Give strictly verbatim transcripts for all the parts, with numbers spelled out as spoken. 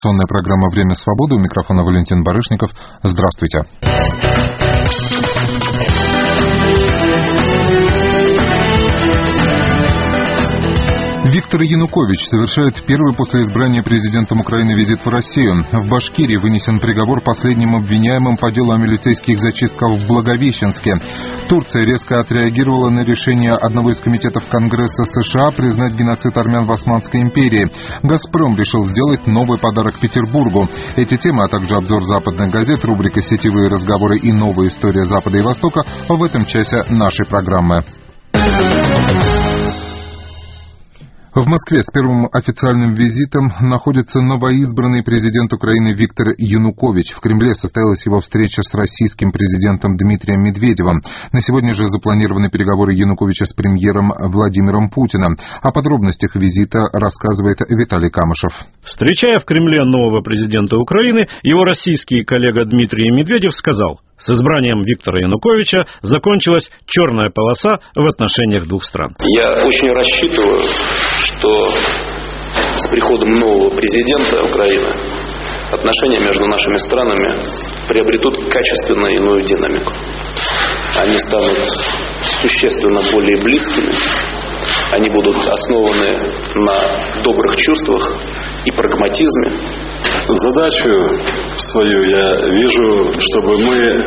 Информационная программа «Время свободы». У микрофона Валентин Барышников. Здравствуйте. Виктор Янукович совершает первый после избрания президентом Украины визит в Россию. В Башкирии вынесен приговор последним обвиняемым по делу о милицейских зачистках в Благовещенске. Турция резко отреагировала на решение одного из комитетов Конгресса США признать геноцид армян в Османской империи. «Газпром» решил сделать новый подарок Петербургу. Эти темы, а также обзор западных газет, рубрика «Сетевые разговоры» и новая история Запада и Востока в этом часе нашей программы. В Москве с первым официальным визитом находится новоизбранный президент Украины Виктор Янукович. В Кремле состоялась его встреча с российским президентом Дмитрием Медведевым. На сегодня же запланированы переговоры Януковича с премьером Владимиром Путиным. О подробностях визита рассказывает Виталий Камышев. Встречая в Кремле нового президента Украины, его российский коллега Дмитрий Медведев сказал: с избранием Виктора Януковича закончилась черная полоса в отношениях двух стран. Я очень рассчитываю, что с приходом нового президента Украины отношения между нашими странами приобретут качественно иную динамику. Они станут существенно более близкими, они будут основаны на добрых чувствах и прагматизме. Задачу свою я вижу, чтобы мы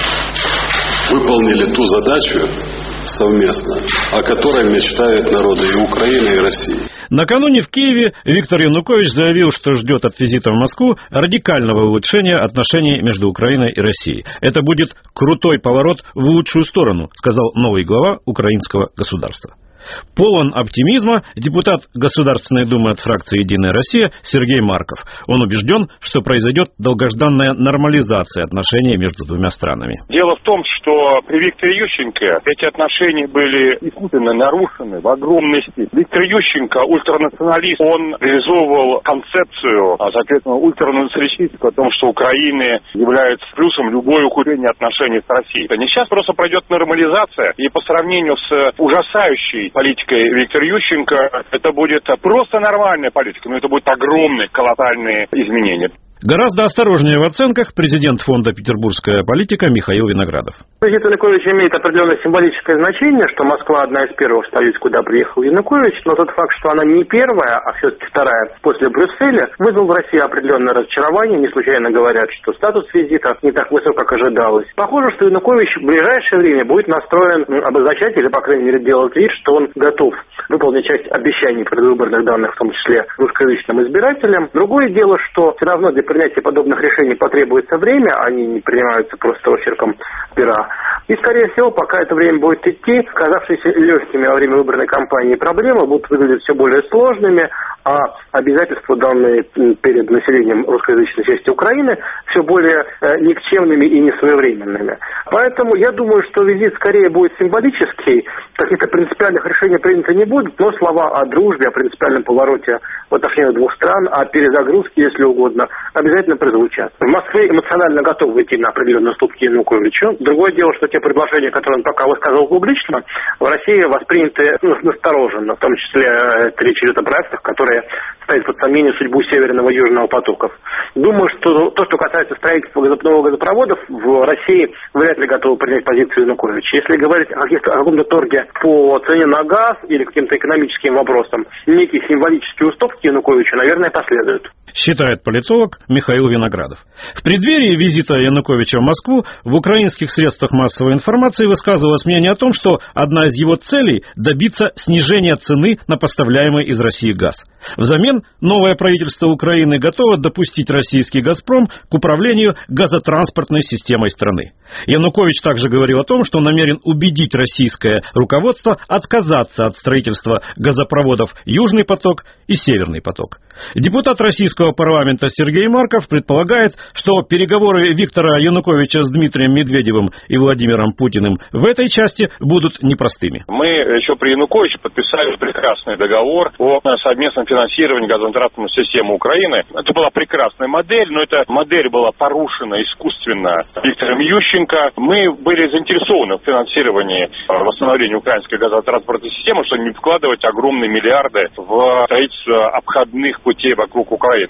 выполнили ту задачу совместно, о которой мечтают народы и Украины, и России. Накануне в Киеве Виктор Янукович заявил, что ждет от визита в Москву радикального улучшения отношений между Украиной и Россией. Это будет крутой поворот в лучшую сторону, сказал новый глава украинского государства. Полон оптимизма депутат Государственной Думы от фракции «Единая Россия» Сергей Марков. Он убежден, что произойдет долгожданная нормализация отношений между двумя странами. Дело в том, что при Викторе Ющенко эти отношения были искусственно нарушены в огромной степени. Виктор Ющенко, ультранационалист, он реализовывал концепцию, а, соответственно, ультранационалистическую о том, что Украина является плюсом любое ухудшение отношений с Россией. Сейчас просто пройдет нормализация, и по сравнению с ужасающей политикой Виктора Ющенко, это будет просто нормальная политика, но это будут огромные, колоссальные изменения. Гораздо осторожнее в оценках президент фонда «Петербургская политика» Михаил Виноградов. Визит Януковича имеет определенное символическое значение, что Москва одна из первых столиц, куда приехал Янукович, но тот факт, что она не первая, а все-таки вторая после Брюсселя, вызвал в России определенное разочарование. Не случайно говорят, что статус визита не так высок, как ожидалось. Похоже, что Янукович в ближайшее время будет настроен обозначать, или, по крайней мере, делать вид, что он готов выполнить часть обещаний предвыборных данных, в том числе русскоязычным избирателям. Другое дело, что все равно для принятия подобных решений потребуется время, они не принимаются просто очерком пера. И, скорее всего, пока это время будет идти, казавшиеся легкими во время выборной кампании проблемы будут выглядеть все более сложными, а обязательства, данные перед населением русскоязычной части Украины, все более никчемными и несвоевременными. Поэтому я думаю, что визит скорее будет символический, каких-то принципиальных решений принято не будет, но слова о дружбе, о принципиальном повороте в отношениях двух стран, о перезагрузке, если угодно, обязательно прозвучат. В Москве эмоционально готовы идти на определенные уступки Януковичу. Другое дело, что те предложения, которые он пока высказывал публично, в России восприняты ну, настороженно, в том числе это речь идет о проектах, которые ставят под сомнение судьбу Северного и Южного потоков. Думаю, что то, что касается строительства новых газопроводов, в России вряд ли готовы принять позицию Януковича. Если говорить о, каких-то, о каком-то торге по цене на газ или каким-то экономическим вопросам, некие символические уступки Януковичу, наверное, последуют. Считает политолог Михаил Виноградов. В преддверии визита Януковича в Москву в украинских средствах массовой информации высказывалось мнение о том, что одна из его целей – добиться снижения цены на поставляемый из России газ. Взамен новое правительство Украины готово допустить российский «Газпром» к управлению газотранспортной системой страны. Янукович также говорил о том, что намерен убедить российское руководство отказаться от строительства газопроводов «Южный поток» и «Северный поток». Депутат российского парламента Сергей Марков предполагает, что переговоры Виктора Януковича с Дмитрием Медведевым и Владимиром Путиным в этой части будут непростыми. Мы еще при Януковиче подписали прекрасный договор о совместном финансировании газотранспортной системы Украины. Это была прекрасная модель, но эта модель была порушена искусственно Виктором Ющенко. Мы были заинтересованы в финансировании восстановления украинской газотранспортной системы, чтобы не вкладывать огромные миллиарды в строительство обходных путей вокруг Украины.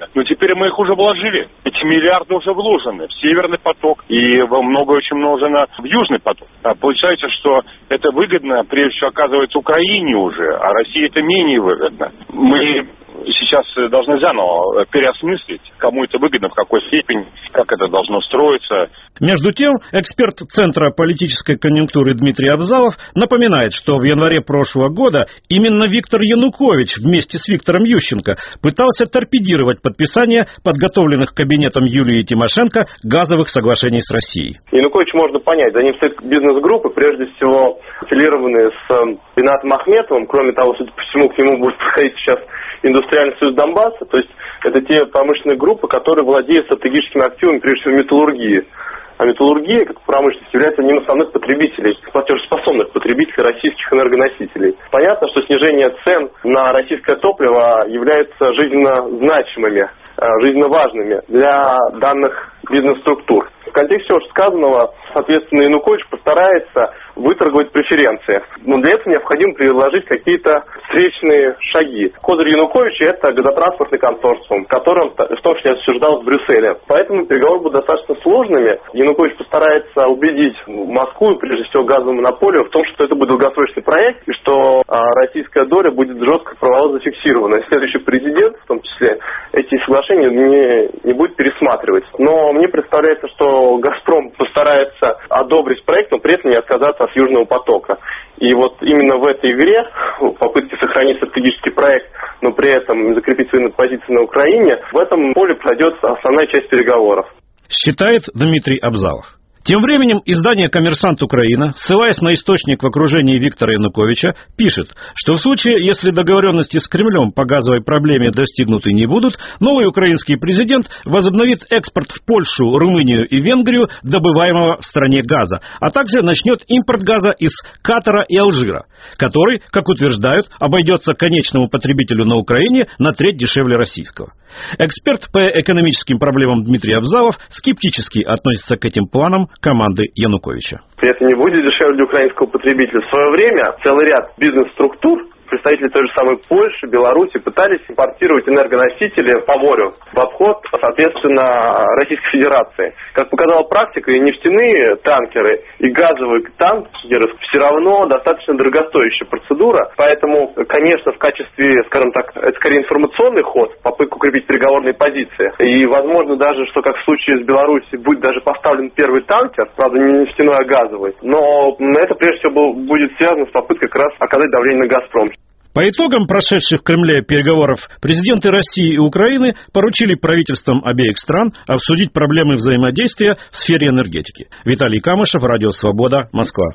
Но теперь мы их уже вложили. Эти миллиарды уже вложены в Северный поток и во много очень вложено в Южный поток. А получается, что это выгодно, прежде всего, оказывается, Украине уже, а России это менее выгодно. Мы сейчас должны заново переосмыслить, кому это выгодно, в какой степени, как это должно строиться. Между тем, эксперт Центра политической конъюнктуры Дмитрий Абзалов напоминает, что в январе прошлого года именно Виктор Янукович вместе с Виктором Ющенко пытался торпедировать подписание подготовленных кабинетом Юлии Тимошенко газовых соглашений с Россией. Янукович можно понять, за ним стоят бизнес-группы, прежде всего аффилированные с Ринатом Ахметовым. Кроме того, судя по всему, к нему будет подходить сейчас Индустриальный союз Донбасса, то есть это те промышленные группы, которые владеют стратегическими активами, прежде всего металлургии. А металлургия, как промышленность, является одним из основных потребителей, платежеспособных потребителей российских энергоносителей. Понятно, что снижение цен на российское топливо является жизненно значимыми, жизненно важными для данных бизнес-структур. В контексте уже сказанного, соответственно, Янукович постарается выторговать преференции. Но для этого необходимо предложить какие-то встречные шаги. Козырь Януковича – это газотранспортный консорциум, которым в том числе обсуждалось в Брюсселе. Поэтому переговоры будут достаточно сложными. Янукович постарается убедить Москву, и прежде всего газовую монополию, в том, что это будет долгосрочный проект, и что а, российская доля будет жестко правово зафиксирована. И следующий президент, в том числе, эти соглашения не, не будет пересматривать. Но мне представляется, что «Газпром» постарается одобрить проект, но при этом не отказаться от Южного потока. И вот именно в этой игре, в попытке сохранить стратегический проект, но при этом закрепить свои позиции на Украине, в этом поле пройдет основная часть переговоров. Считает Дмитрий Абзалов. Тем временем издание «Коммерсант Украина», ссылаясь на источник в окружении Виктора Януковича, пишет, что в случае, если договоренности с Кремлем по газовой проблеме достигнуты не будут, новый украинский президент возобновит экспорт в Польшу, Румынию и Венгрию добываемого в стране газа, а также начнет импорт газа из Катара и Алжира, который, как утверждают, обойдется конечному потребителю на Украине на треть дешевле российского. Эксперт по экономическим проблемам Дмитрий Абзалов скептически относится к этим планам команды Януковича. Это не будет дешевле для украинского потребителя. В свое время целый ряд бизнес-структур, представители той же самой Польши, Беларуси, пытались импортировать энергоносители по морю в обход, соответственно, Российской Федерации. Как показала практика, и нефтяные танкеры, и газовые танкеры все равно достаточно дорогостоящая процедура. Поэтому, конечно, в качестве, скажем так, это скорее информационный ход, попытка укрепить переговорные позиции. И, возможно, даже, что как в случае с Беларусью, будет даже поставлен первый танкер, правда, не нефтяной, а газовый. Но это, прежде всего, будет связано с попыткой как раз оказать давление на «Газпром». По итогам прошедших в Кремле переговоров президенты России и Украины поручили правительствам обеих стран обсудить проблемы взаимодействия в сфере энергетики. Виталий Камышев, Радио Свобода, Москва.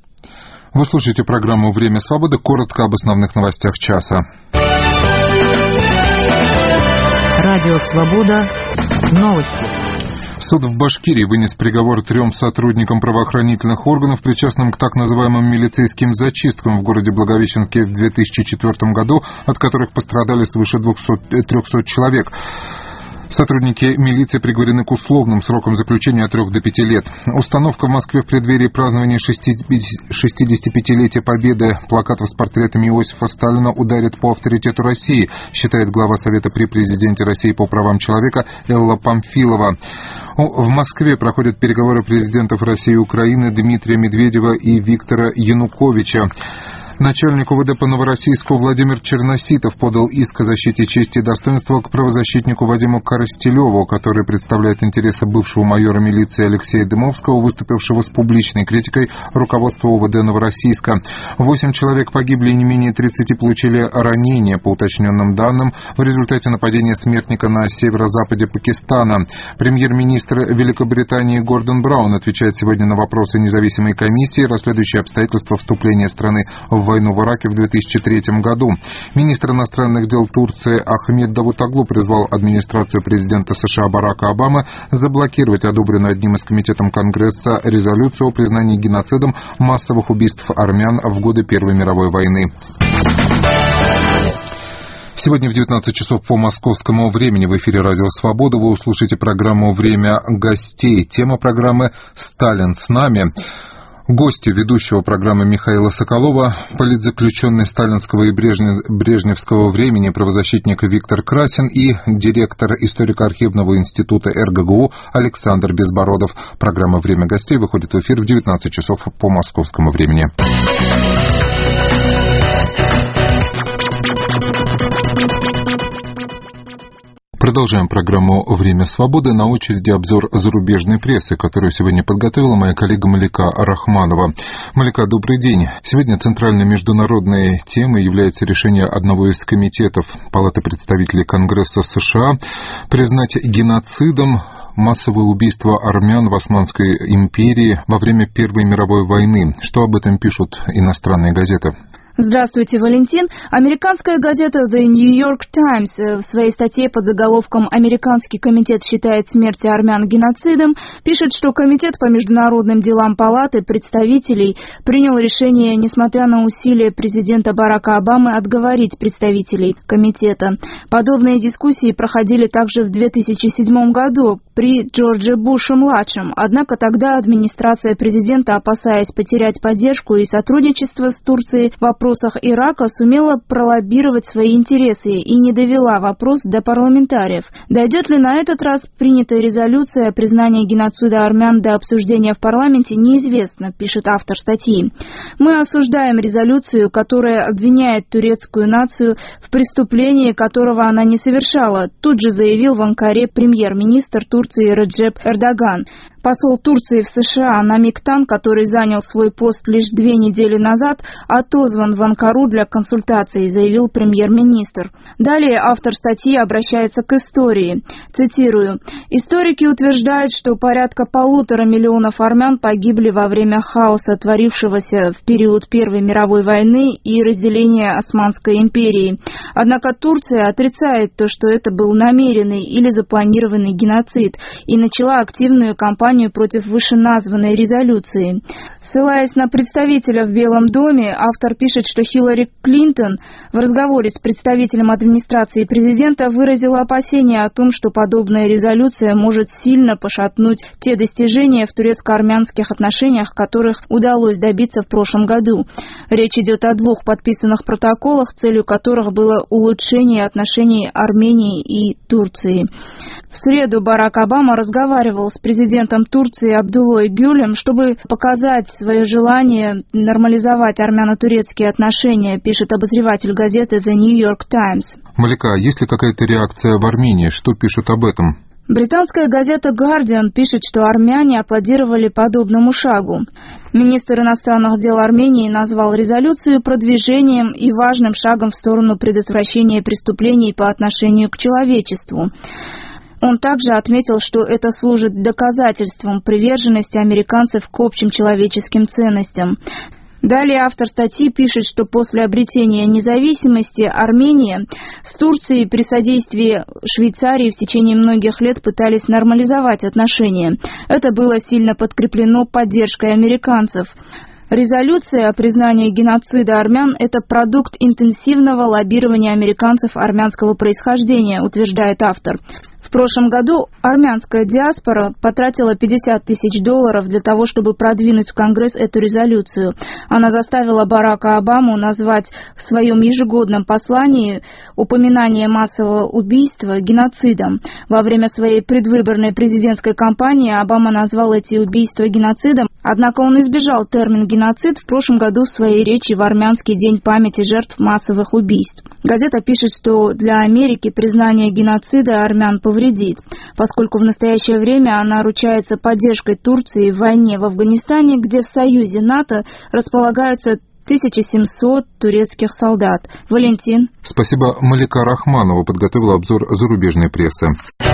Вы слушаете программу «Время свободы». Коротко об основных новостях часа. Радио Свобода. Новости. Суд в Башкирии вынес приговор трем сотрудникам правоохранительных органов, причастным к так называемым милицейским зачисткам в городе Благовещенске в две тысячи четвёртом году, от которых пострадали свыше трехсот человек. Сотрудники милиции приговорены к условным срокам заключения от трех до пяти лет. Установка в Москве в преддверии празднования шестидесятипятилетия Победы плакатов с портретами Иосифа Сталина ударит по авторитету России, считает глава Совета при президенте России по правам человека Элла Памфилова. В Москве проходят переговоры президентов России и Украины Дмитрия Медведева и Виктора Януковича. Начальник УВД по Новороссийску Владимир Черноситов подал иск о защите чести и достоинства к правозащитнику Вадиму Коростелеву, который представляет интересы бывшего майора милиции Алексея Дымовского, выступившего с публичной критикой руководства УВД Новороссийска. Восемь человек погибли и не менее тридцати получили ранения, по уточненным данным, в результате нападения смертника на северо-западе Пакистана. Премьер-министр Великобритании Гордон Браун отвечает сегодня на вопросы независимой комиссии, расследующей обстоятельства вступления страны в войну в Ираке в две тысячи третьем году. Министр иностранных дел Турции Ахмед Давутоглу призвал администрацию президента США Барака Обамы заблокировать одобренную одним из комитетов Конгресса резолюцию о признании геноцидом массовых убийств армян в годы Первой мировой войны. Сегодня в девятнадцать часов по московскому времени в эфире Радио Свобода вы услышите программу «Время гостей». Тема программы «Сталин с нами». Гости ведущего программы Михаила Соколова, политзаключенный сталинского и брежневского времени правозащитник Виктор Красин и директор историко-архивного института эр гэ гэ у Александр Безбородов. Программа «Время гостей» выходит в эфир в девятнадцать часов по московскому времени. Продолжаем программу «Время свободы». На очереди обзор зарубежной прессы, которую сегодня подготовила моя коллега Малика Рахманова. Малика, добрый день. Сегодня центральной международной темой является решение одного из комитетов Палаты представителей Конгресса США признать геноцидом массовое убийство армян в Османской империи во время Первой мировой войны. Что об этом пишут иностранные газеты? Здравствуйте, Валентин. Американская газета The New York Times в своей статье под заголовком «Американский комитет считает смерть армян геноцидом» пишет, что комитет по международным делам Палаты представителей принял решение, несмотря на усилия президента Барака Обамы, отговорить представителей комитета. Подобные дискуссии проходили также в две тысячи седьмом году при Джордже Буше-младшем. Однако тогда администрация президента, опасаясь потерять поддержку и сотрудничество с Турцией в вопросах Ирака, сумела пролоббировать свои интересы и не довела вопрос до парламентариев. Дойдет ли на этот раз принятая резолюция о признании геноцида армян до обсуждения в парламенте, неизвестно, пишет автор статьи. Мы осуждаем резолюцию, которая обвиняет турецкую нацию в преступлении, которого она не совершала, тут же заявил в Анкаре премьер-министр Турции Реджеп Эрдоган. Посол Турции в США Намиктан, который занял свой пост лишь две недели назад, отозван в Анкару для консультаций, заявил премьер-министр. Далее автор статьи обращается к истории. Цитирую. «Историки утверждают, что порядка полутора миллионов армян погибли во время хаоса, творившегося в период Первой мировой войны и разделения Османской империи. Однако Турция отрицает то, что это был намеренный или запланированный геноцид, и начала активную кампанию против вышеназванной резолюции». Ссылаясь на представителя в Белом доме, автор пишет, что Хиллари Клинтон в разговоре с представителем администрации президента выразила опасения о том, что подобная резолюция может сильно пошатнуть те достижения в турецко-армянских отношениях, которых удалось добиться в прошлом году. Речь идет о двух подписанных протоколах, целью которых было улучшение отношений Армении и Турции. В среду Барак Обама разговаривал с президентом Турции Абдуллой Гюлем, чтобы показать свое желание нормализовать армяно-турецкие отношения, пишет обозреватель газеты The New York Times. Малика, есть ли какая-то реакция в Армении? Что пишут об этом? Британская газета Guardian пишет, что армяне аплодировали подобному шагу. Министр иностранных дел Армении назвал резолюцию продвижением и важным шагом в сторону предотвращения преступлений по отношению к человечеству. Он также отметил, что это служит доказательством приверженности американцев к общим человеческим ценностям. Далее автор статьи пишет, что после обретения независимости Армения с Турцией при содействии Швейцарии в течение многих лет пытались нормализовать отношения. Это было сильно подкреплено поддержкой американцев. Резолюция о признании геноцида армян – это продукт интенсивного лоббирования американцев армянского происхождения, утверждает автор. В прошлом году армянская диаспора потратила пятьдесят тысяч долларов для того, чтобы продвинуть в Конгресс эту резолюцию. Она заставила Барака Обаму назвать в своем ежегодном послании упоминание массового убийства геноцидом. Во время своей предвыборной президентской кампании Обама назвал эти убийства геноцидом, однако он избежал термин «геноцид» в прошлом году в своей речи в армянский день памяти жертв массовых убийств. Газета пишет, что для Америки признание геноцида армян повредит, поскольку в настоящее время она ручается поддержкой Турции в войне в Афганистане, где в союзе НАТО располагаются тысяча семьсот турецких солдат. Валентин. Спасибо. Малика Рахманова подготовила обзор зарубежной прессы.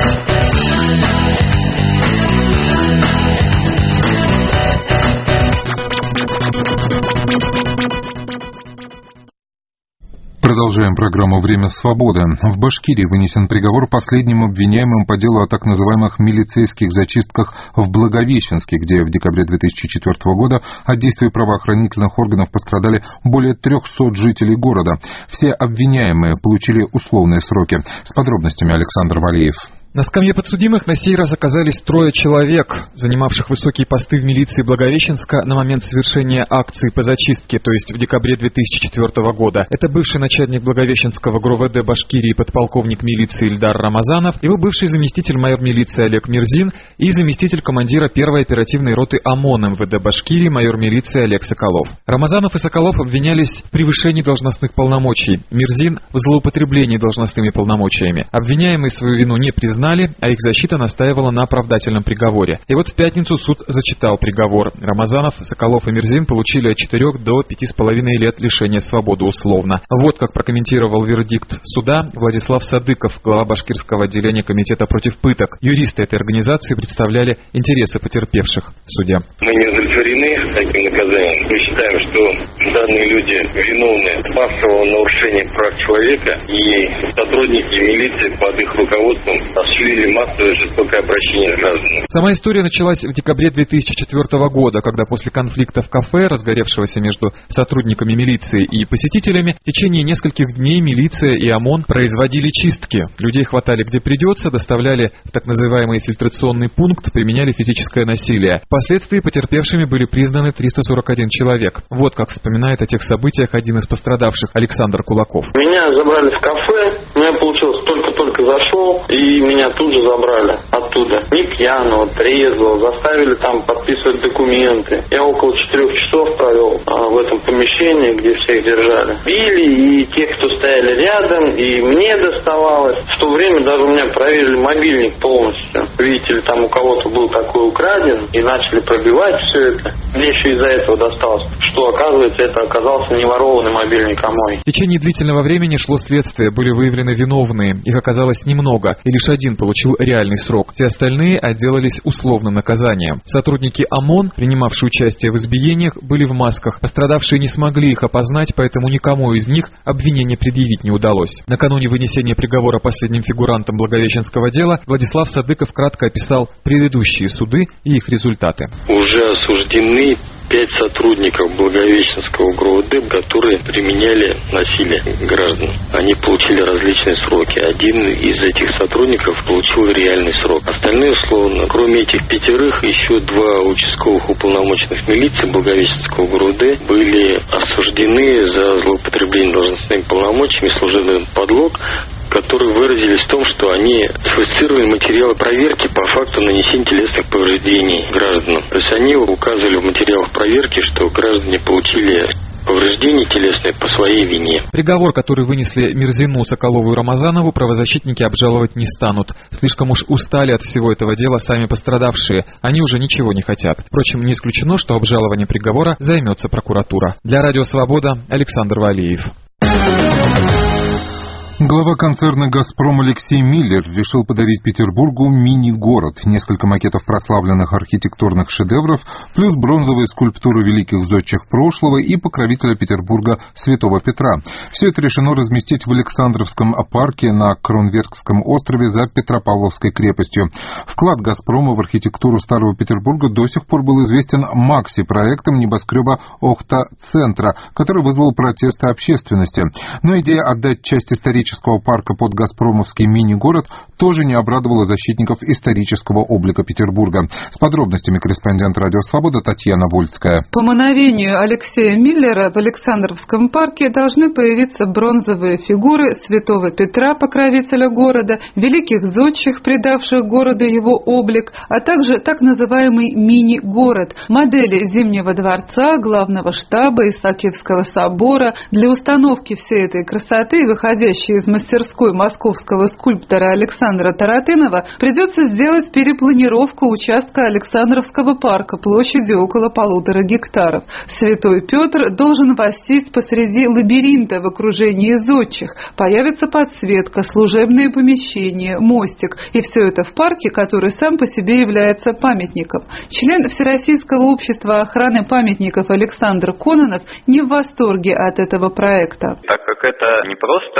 Продолжаем программу «Время свободы». В Башкирии вынесен приговор последним обвиняемым по делу о так называемых милицейских зачистках в Благовещенске, где в декабре две тысячи четвёртого года от действий правоохранительных органов пострадали более трехсот жителей города. Все обвиняемые получили условные сроки. С подробностями Александр Валеев. На скамье подсудимых на сей раз оказались трое человек, занимавших высокие посты в милиции Благовещенска на момент совершения акции по зачистке, то есть в декабре две тысячи четвёртого года. Это бывший начальник Благовещенского ГРОВД Башкирии подполковник милиции Ильдар Рамазанов, его бывший заместитель майор милиции Олег Мирзин и заместитель командира первой оперативной роты ОМОН МВД Башкирии майор милиции Олег Соколов. Рамазанов и Соколов обвинялись в превышении должностных полномочий, Мирзин в злоупотреблении должностными полномочиями. Обвиняемые свою вину не признали, а их защита настаивала на оправдательном приговоре. И вот в пятницу суд зачитал приговор. Рамазанов, Соколов и Мирзин получили от четырёх до пяти с половиной лет лишения свободы условно. Вот как прокомментировал вердикт суда Владислав Садыков, глава башкирского отделения комитета против пыток. Юристы этой организации представляли интересы потерпевших в суде. Мы не удовлетворены таким наказанием. Мы считаем, что данные люди виновны в массовом нарушении прав человека, и сотрудники милиции под их руководством осуществили массовое жестокое обращение с гражданами. Сама история началась в декабре две тысячи четвёртого года, когда после конфликта в кафе, разгоревшегося между сотрудниками милиции и посетителями, в течение нескольких дней милиция и ОМОН производили чистки. Людей хватали где придется, доставляли в так называемый фильтрационный пункт, применяли физическое насилие. Впоследствии потерпевшими были признаны триста сорок один человек. Вот как вспоминает о тех событиях один из пострадавших, Александр Кулаков. Меня забрали в кафе, я, получилось, только-только зашел, и меня тут же забрали оттуда. Не пьяного, трезвого, заставили там подписывать документы. Я около четырех часов провел а, в этом помещении, где всех держали. Били и те, кто стояли рядом, и мне доставалось. В то время даже у меня проверили мобильник полностью. Видите ли, там у кого-то был такой украден, и начали пробивать все это. Мне еще из-за этого досталось, что, оказывается, это оказался не ворованный мобильник, а мой. В течение длительного времени шло следствие, были выявлены виновные. Их оказалось немного, и лишь один получил реальный срок. Все остальные отделались условным наказанием. Сотрудники ОМОН, принимавшие участие в избиениях, были в масках. Пострадавшие не смогли их опознать, поэтому никому из них обвинение предъявить не удалось. Накануне вынесения приговора последним фигурантам Благовещенского дела Владислав Садыков кратко описал предыдущие суды и их результаты. Уже осуждены пять сотрудников Благовещенского ГРОВД, которые применяли насилие к гражданам. Они получили различные сроки. Один из этих сотрудников получил реальный срок. Остальные, условно, кроме этих пятерых, еще два участковых уполномоченных милиции Благовещенского ГРОВД были осуждены за злоупотребление должностными полномочиями, служебный подлог, которые выразились в том, что они сфальсифицировали материалы проверки по факту нанесения телесных повреждений гражданам. То есть они указывали в материалах проверки, что граждане получили повреждения телесные по своей вине. Приговор, который вынесли Мирзину, Соколову и Рамазанову, правозащитники обжаловать не станут. Слишком уж устали от всего этого дела сами пострадавшие. Они уже ничего не хотят. Впрочем, не исключено, что обжалованием приговора займется прокуратура. Для Радио Свобода Александр Валиев. Глава концерна «Газпром» Алексей Миллер решил подарить Петербургу мини-город, несколько макетов прославленных архитектурных шедевров, плюс бронзовые скульптуры великих зодчих прошлого и покровителя Петербурга Святого Петра. Все это решено разместить в Александровском парке на Кронверкском острове за Петропавловской крепостью. Вклад «Газпрома» в архитектуру Старого Петербурга до сих пор был известен Макси-проектом небоскреба Охта-центра, который вызвал протесты общественности. Но идея отдать часть исторического парка под газпромовский мини-город тоже не обрадовала защитников исторического облика Петербурга. С подробностями корреспондент «Радио Свобода» Татьяна Вольская. По мановению Алексея Миллера в Александровском парке должны появиться бронзовые фигуры Святого Петра, покровителя города, великих зодчих, придавших городу его облик, а также так называемый мини-город, модели Зимнего дворца, главного штаба, Исаакиевского собора. Для установки всей этой красоты, выходящей из мастерской московского скульптора Александра Таратынова, придется сделать перепланировку участка Александровского парка площадью около полутора гектаров. Святой Петр должен воссесть посреди лабиринта в окружении зодчих. Появится подсветка, служебные помещения, мостик. И все это в парке, который сам по себе является памятником. Член Всероссийского общества охраны памятников Александр Кононов не в восторге от этого проекта. Так как это не просто зеленый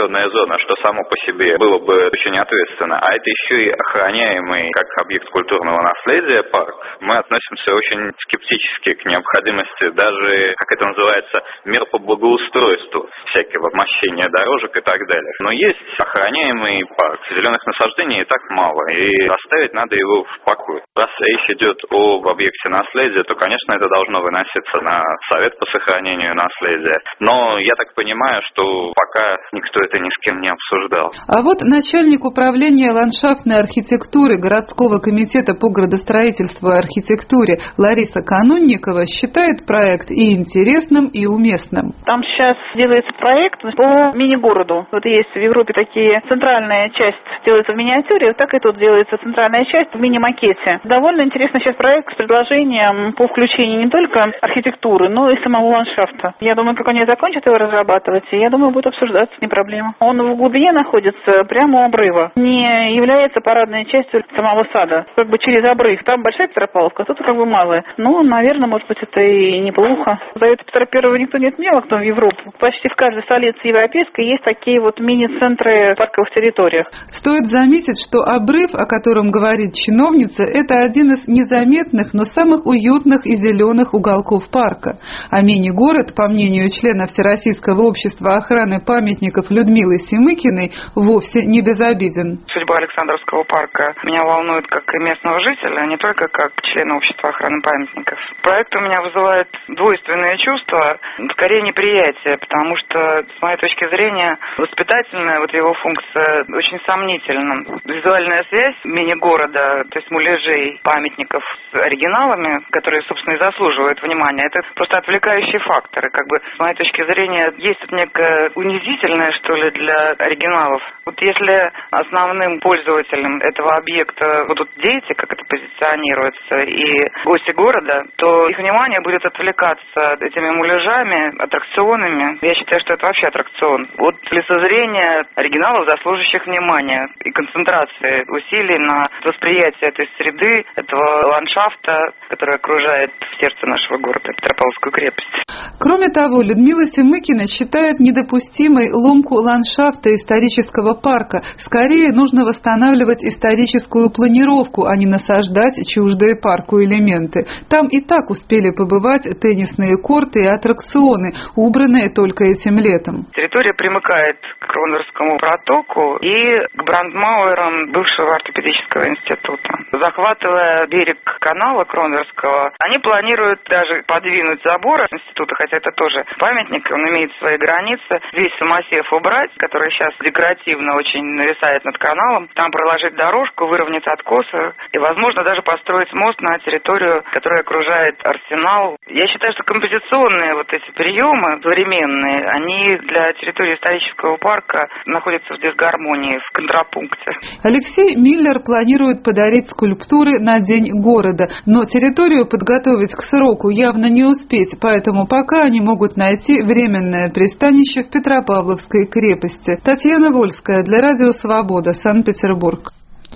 природная зона, что само по себе было бы очень ответственно. А это еще и охраняемый как объект культурного наследия парк. Мы относимся очень скептически к необходимости даже, как это называется, мер по благоустройству, всякого мощения дорожек и так далее. Но есть охраняемый парк. Зеленых насаждений и так мало, и оставить надо его в покое. Раз речь идет об объекте наследия, то, конечно, это должно выноситься на Совет по сохранению наследия. Но я так понимаю, что пока никто это ни с кем не обсуждал. А вот начальник управления ландшафтной архитектуры городского комитета по градостроительству и архитектуре Лариса Канунникова считает проект и интересным, и уместным. Там сейчас делается проект по мини-городу. Вот есть в Европе такие, центральная часть делается в миниатюре, вот так и тут делается центральная часть в мини-макете. Довольно интересный сейчас проект с предложением по включению не только архитектуры, но и самого ландшафта. Я думаю, как они закончат его разрабатывать, и я думаю, будет обсуждаться, не проблема. Он в глубине находится, прямо у обрыва. Не является парадной частью самого сада. Как бы через обрыв. Там большая Петропавловка, тут как бы малая. Ну, наверное, может быть, это и неплохо. Завета Петра Первого никто не отменял, а кто в Европу. Почти в каждой столице европейской есть такие вот мини-центры в парковых территориях. Стоит заметить, что обрыв, о котором говорит чиновница, это один из незаметных, но самых уютных и зеленых уголков парка. А мини-город, по мнению члена Всероссийского общества охраны памятников Людмилы Семыкиной, вовсе не безобиден. Судьба Александровского парка меня волнует как и местного жителя, а не только как члена общества охраны памятников. Проект у меня вызывает двойственные чувства, скорее неприятие, потому что, с моей точки зрения, воспитательная вот его функция очень сомнительна. Визуальная связь мини-города, то есть муляжей памятников с оригиналами, которые, собственно, и заслуживают внимания, это просто отвлекающие факторы. Как бы, с моей точки зрения, есть тут некое унизительное, что ли, для оригиналов. Вот если основным пользователем этого объекта будут дети, как это позиционируется, и гости города, то их внимание будет отвлекаться этими муляжами, аттракционами. Я считаю, что это вообще аттракцион. Вот лицезрение оригиналов, заслуживающих внимания и концентрации усилий на восприятие этой среды, этого ландшафта, который окружает в сердце нашего города, Петропавловскую крепость. Кроме того, Людмила Семыкина считает недопустимой ломку ландшафта исторического парка. Скорее, нужно восстанавливать историческую планировку, а не насаждать чуждые парку элементы. Там и так успели побывать теннисные корты и аттракционы, убранные только этим летом. Территория примыкает к Кронверскому протоку и к брандмауэрам бывшего ортопедического института. Захватывая берег канала Кронверского, они планируют даже подвинуть забор института, хотя это тоже памятник, он имеет свои границы, весь самосев убрать, который сейчас декоративно очень нависает над каналом, там проложить дорожку, выровнять откосы и, возможно, даже построить мост на территорию, которая окружает арсенал. Я считаю, что композиционные вот эти приемы современные, они для территории исторического парка находятся в дисгармонии, в контрапункте. Алексей Миллер планирует подарить скульптуры на День города, но территорию подготовить к сроку явно не успеть, поэтому пока они могут найти временное пристанище в Петропавловской крепости. Татьяна Вольская для Радио Свобода, Санкт-Петербург.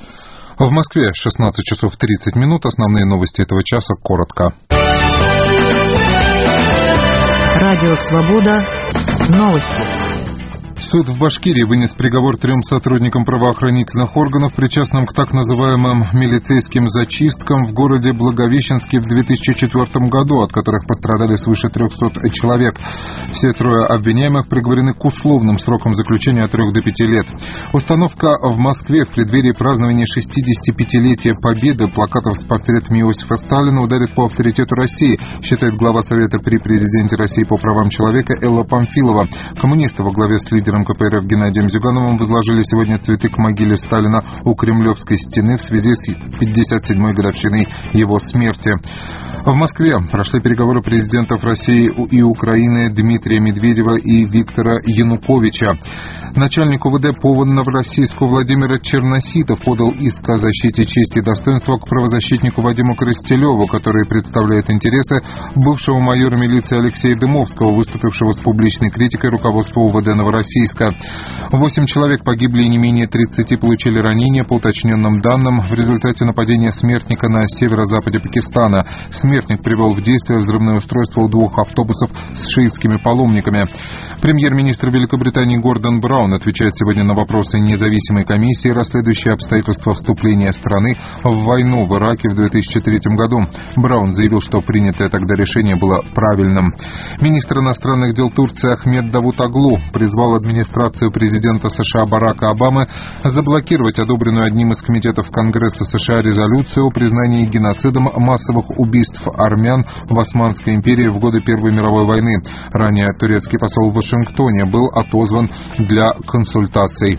В Москве шестнадцать часов тридцать минут. Основные новости этого часа коротко. Радио Свобода. Новости. Суд в Башкирии вынес приговор трем сотрудникам правоохранительных органов, причастным к так называемым милицейским зачисткам в городе Благовещенске в две тысячи четвёртом году, от которых пострадали свыше трехсот человек. Все трое обвиняемых приговорены к условным срокам заключения от трех до пяти лет. Установка в Москве в преддверии празднования шестидесятипятилетия Победы плакатов с портретами Иосифа Сталина ударит по авторитету России, считает глава Совета при президенте России по правам человека Элла Памфилова. Коммунисты во главе с лидером ка пэ эр эф Геннадием Зюгановым возложили сегодня цветы к могиле Сталина у Кремлевской стены в связи с пятьдесят седьмой годовщиной его смерти. В Москве прошли переговоры президентов России и Украины Дмитрия Медведева и Виктора Януковича. Начальник у вэ дэ по Новороссийску Владимир Черноситов подал иск о защите чести и достоинства к правозащитнику Вадиму Коростелеву, который представляет интересы бывшего майора милиции Алексея Дымовского, выступившего с публичной критикой руководства у вэ дэ Новороссийска. российская. Восемь человек погибли и не менее тридцати получили ранения, по уточненным данным, в результате нападения смертника на северо-западе Пакистана. Смертник привел в действие взрывное устройство у двух автобусов с шиитскими паломниками. Премьер-министр Великобритании Гордон Браун отвечает сегодня на вопросы независимой комиссии, расследующей обстоятельства вступления страны в войну в Ираке в две тысячи третьем году. Браун заявил, что принятое тогда решение было правильным. Министр иностранных дел Турции Ахмед Давутоглу призвал администрацию президента США Барака Обамы заблокировать одобренную одним из комитетов Конгресса США резолюцию о признании геноцидом массовых убийств армян в Османской империи в годы Первой мировой войны. Ранее турецкий посол в Вашингтоне был отозван для консультаций.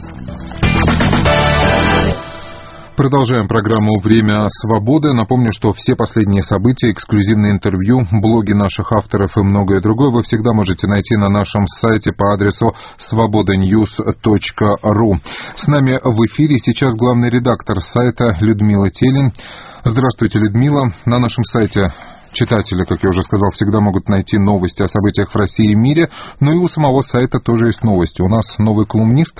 Продолжаем программу «Время свободы». Напомню, что все последние события, эксклюзивные интервью, блоги наших авторов и многое другое вы всегда можете найти на нашем сайте по адресу свобода ньюс точка ру. С нами в эфире сейчас главный редактор сайта Людмила Телень. Здравствуйте, Людмила. На нашем сайте читатели, как я уже сказал, всегда могут найти новости о событиях в России и мире, но и у самого сайта тоже есть новости. У нас новый колумнист.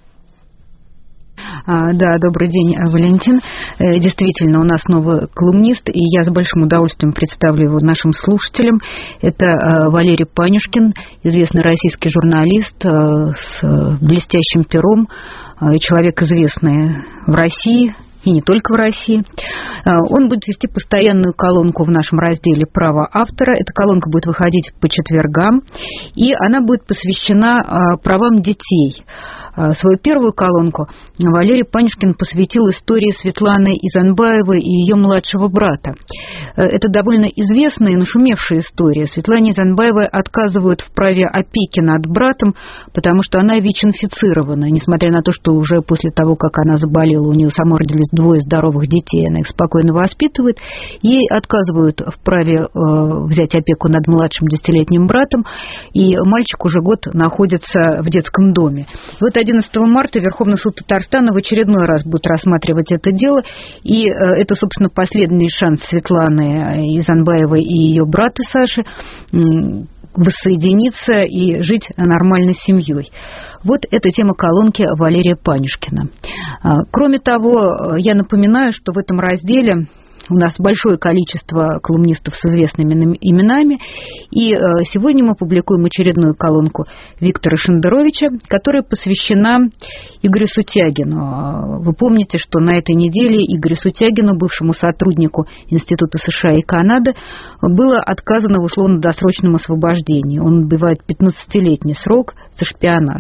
Да, добрый день, Валентин. Действительно, у нас новый колумнист, и я с большим удовольствием представлю его нашим слушателям. Это Валерий Панюшкин, известный российский журналист с блестящим пером, человек известный в России, и не только в России. Он будет вести постоянную колонку в нашем разделе «Право автора». Эта колонка будет выходить по четвергам, и она будет посвящена правам детей. Свою первую колонку Валерий Панюшкин посвятил истории Светланы Изанбаевой и ее младшего брата. Это довольно известная и нашумевшая история. Светлане Изанбаевой отказывают в праве опеки над братом, потому что она ВИЧ-инфицирована. Несмотря на то, что уже после того, как она заболела, у нее самой родились двое здоровых детей, она их спокойно воспитывает, ей отказывают в праве э, взять опеку над младшим десятилетним братом, и мальчик уже год находится в детском доме. Вот одиннадцатого марта Верховный суд Татарстана в очередной раз будет рассматривать это дело, и э, это, собственно, последний шанс Светланы Изанбаевой и ее брата Саши э, воссоединиться и жить нормальной семьей. Вот эта тема колонки Валерия Панюшкина. Кроме того, я напоминаю, что в этом разделе у нас большое количество колумнистов с известными именами, и сегодня мы публикуем очередную колонку Виктора Шендеровича, которая посвящена Игорю Сутягину. Вы помните, что на этой неделе Игорю Сутягину, бывшему сотруднику Института США и Канады, было отказано в условно-досрочном освобождении. Он отбывает пятнадцатилетний срок за шпионаж.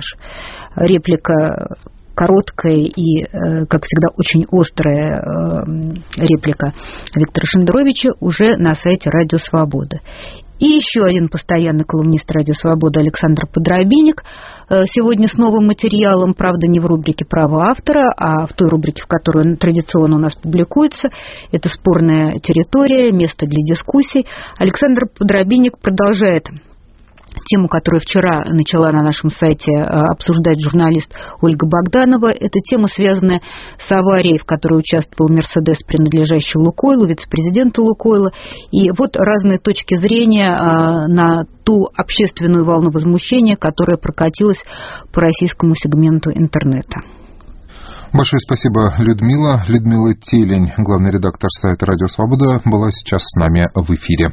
Реплика короткая и, как всегда, очень острая реплика Виктора Шендеровича уже на сайте «Радио Свобода». И еще один постоянный колумнист «Радио Свобода» Александр Подробинник сегодня с новым материалом, правда, не в рубрике «Право автора», а в той рубрике, в которой он традиционно у нас публикуется. Это «Спорная территория», место для дискуссий. Александр Подробинник продолжает тему, которую вчера начала на нашем сайте обсуждать журналист Ольга Богданова. Это тема, связанная с аварией, в которой участвовал «Мерседес», принадлежащий «Лукойлу», вице-президенту «Лукойла». И вот разные точки зрения на ту общественную волну возмущения, которая прокатилась по российскому сегменту интернета. Большое спасибо, Людмила. Людмила Телень, главный редактор сайта «Радио Свобода», была сейчас с нами в эфире.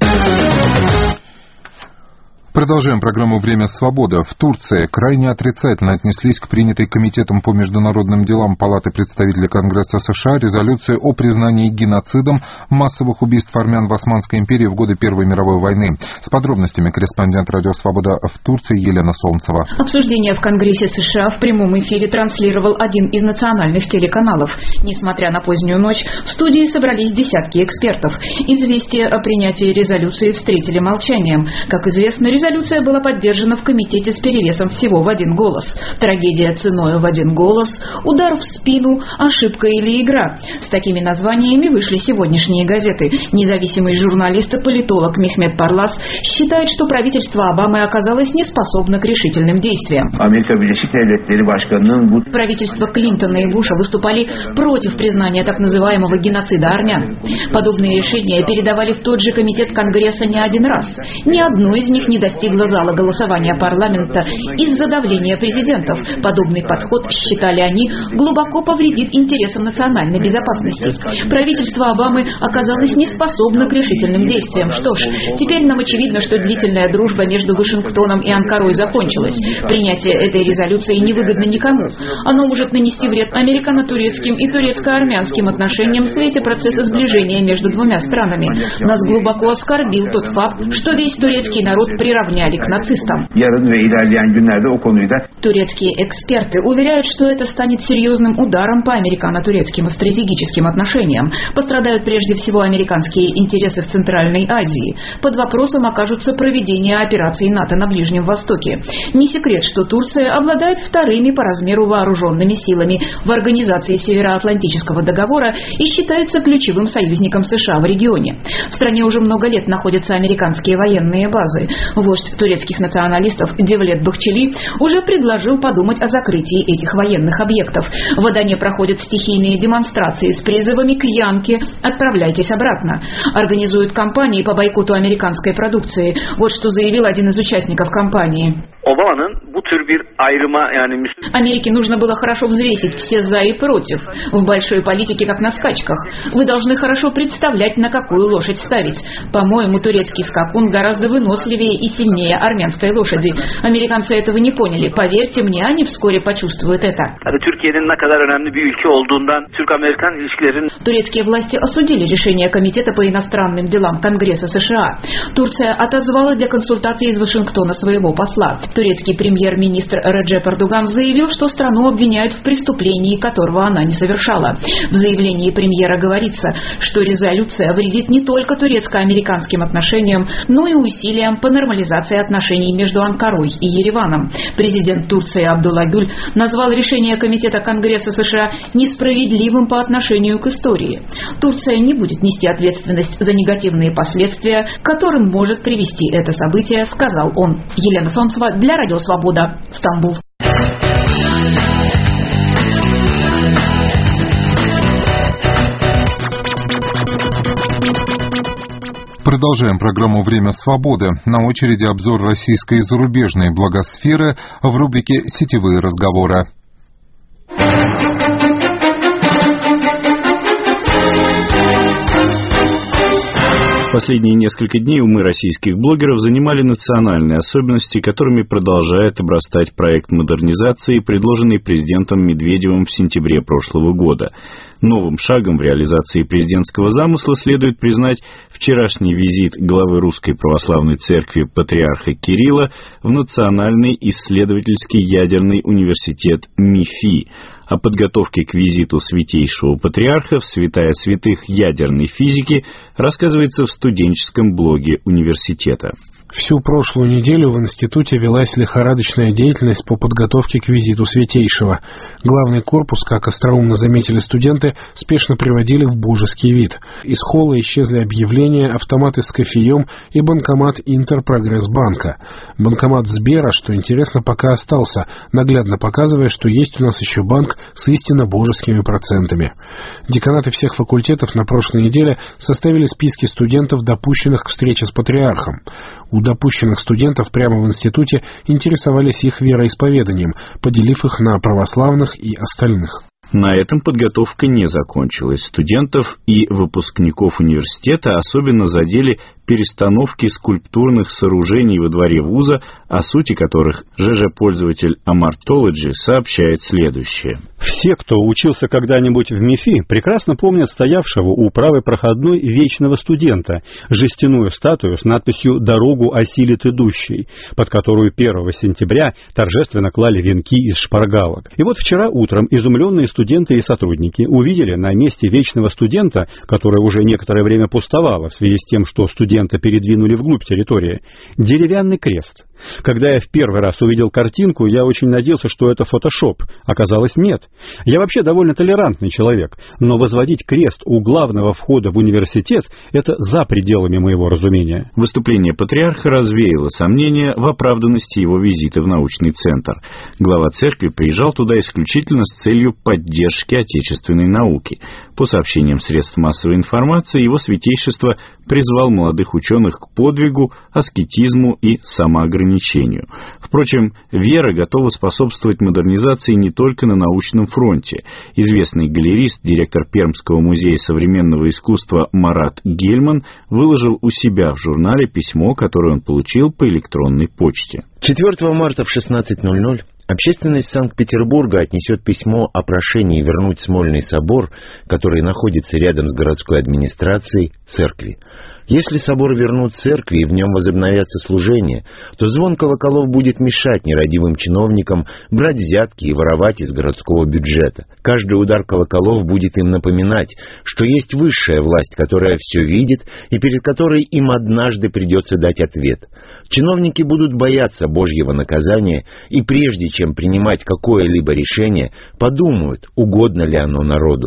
Продолжаем программу «Время свободы». В Турции крайне отрицательно отнеслись к принятой Комитетом по международным делам Палаты представителей Конгресса США резолюции о признании геноцидом массовых убийств армян в Османской империи в годы Первой мировой войны. С подробностями корреспондент «Радио Свобода» в Турции Елена Солнцева. Обсуждение в Конгрессе США в прямом эфире транслировал один из национальных телеканалов. Несмотря на позднюю ночь, в студии собрались десятки экспертов. Известие о принятии резолюции встретили молчанием. Как известно, резолюция была поддержана в комитете с перевесом всего в один голос. Трагедия ценою в один голос, удар в спину, ошибка или игра. С такими названиями вышли сегодняшние газеты. Независимый журналист и политолог Мехмед Парлас считает, что правительство Обамы оказалось неспособно к решительным действиям. Правительства Клинтона и Буша выступали против признания так называемого геноцида армян. Подобные решения передавали в тот же комитет Конгресса не один раз. Ни одно из них не достигло достигла зала голосования парламента из-за давления президентов. Подобный подход, считали они, глубоко повредит интересам национальной безопасности. Правительство Обамы оказалось неспособно к решительным действиям. Что ж, теперь нам очевидно, что длительная дружба между Вашингтоном и Анкарой закончилась. Принятие этой резолюции невыгодно никому. Оно может нанести вред американо-турецким и турецко-армянским отношениям в свете процесса сближения между двумя странами. Нас глубоко оскорбил тот факт, что весь турецкий народ приравняли к нацистам. Турецкие эксперты уверяют, что это станет серьезным ударом по американо-турецким стратегическим отношениям. Пострадают прежде всего американские интересы в Центральной Азии. Под вопросом окажутся проведение операций НАТО на Ближнем Востоке. Не секрет, что Турция обладает вторыми по размеру вооруженными силами в Организации Североатлантического договора и считается ключевым союзником США в регионе. В стране уже много лет находятся американские военные базы. Вождь турецких националистов Девлет Бахчели уже предложил подумать о закрытии этих военных объектов. В Адане проходят стихийные демонстрации с призывами к Янке «Отправляйтесь обратно». Организуют кампании по бойкоту американской продукции. Вот что заявил один из участников кампании. Америке нужно было хорошо взвесить все «за» и «против». В большой политике, как на скачках. Вы должны хорошо представлять, на какую лошадь ставить. По-моему, турецкий скакун гораздо выносливее и сильнее армянской лошади. Американцы этого не поняли. Поверьте мне, они вскоре почувствуют это. Турецкие власти осудили решение Комитета по иностранным делам Конгресса США. Турция отозвала для консультаций из Вашингтона своего посла. Турецкий премьер-министр Реджеп Эрдоган заявил, что страну обвиняют в преступлении, которого она не совершала. В заявлении премьера говорится, что резолюция вредит не только турецко-американским отношениям, но и усилиям по нормализации отношений между Анкарой и Ереваном. Президент Турции Абдулла Гюль назвал решение Комитета Конгресса США несправедливым по отношению к истории. Турция не будет нести ответственность за негативные последствия, к которым может привести это событие, сказал он. Елена Солнцева для Радио Свобода, Стамбул. Продолжаем программу «Время свободы». На очереди обзор российской и зарубежной благосферы в рубрике «Сетевые разговоры». Последние несколько дней умы российских блогеров занимали национальные особенности, которыми продолжает обрастать проект модернизации, предложенный президентом Медведевым в сентябре прошлого года. Новым шагом в реализации президентского замысла следует признать вчерашний визит главы Русской Православной Церкви патриарха Кирилла в Национальный исследовательский ядерный университет МИФИ. О подготовке к визиту святейшего патриарха в святая святых ядерной физики рассказывается в студенческом блоге университета. Всю прошлую неделю в институте велась лихорадочная деятельность по подготовке к визиту Святейшего. Главный корпус, как остроумно заметили студенты, спешно приводили в божеский вид. Из холла исчезли объявления, автоматы с кофеем и банкомат Интерпрогрессбанка. Банкомат Сбера, что интересно, пока остался, наглядно показывая, что есть у нас еще банк с истинно божескими процентами. Деканаты всех факультетов на прошлой неделе составили списки студентов, допущенных к встрече с патриархом. У допущенных студентов прямо в институте интересовались их вероисповеданием, поделив их на православных и остальных. На этом подготовка не закончилась. Студентов и выпускников университета особенно задели перестановки скульптурных сооружений во дворе вуза, о сути которых ЖЖ-пользователь Amartology сообщает следующее. Все, кто учился когда-нибудь в МИФИ, прекрасно помнят стоявшего у правой проходной вечного студента, жестяную статую с надписью «Дорогу осилит идущий», под которую первого сентября торжественно клали венки из шпаргалок. И вот вчера утром изумленные студенты и сотрудники увидели на месте вечного студента, которое уже некоторое время пустовало в связи с тем, что студента передвинули вглубь территории, деревянный крест. Когда я в первый раз увидел картинку, я очень надеялся, что это фотошоп. Оказалось, нет. Я вообще довольно толерантный человек, но возводить крест у главного входа в университет – это за пределами моего разумения. Выступление патриарха развеяло сомнения в оправданности его визита в научный центр. Глава церкви приезжал туда исключительно с целью поддержки отечественной науки. По сообщениям средств массовой информации, его святейшество призвал молодых ученых к подвигу, аскетизму и самоограничению. Впрочем, вера готова способствовать модернизации не только на научном фронте. Известный галерист, директор Пермского музея современного искусства Марат Гельман выложил у себя в журнале письмо, которое он получил по электронной почте. четвёртого марта в шестнадцать ноль ноль общественность Санкт-Петербурга отнесет письмо о прошении вернуть Смольный собор, который находится рядом с городской администрацией, церкви. Если собор вернут церкви и в нем возобновятся служения, то звон колоколов будет мешать нерадивым чиновникам брать взятки и воровать из городского бюджета. Каждый удар колоколов будет им напоминать, что есть высшая власть, которая все видит и перед которой им однажды придется дать ответ. Чиновники будут бояться Божьего наказания и прежде чем принимать какое-либо решение, подумают, угодно ли оно народу.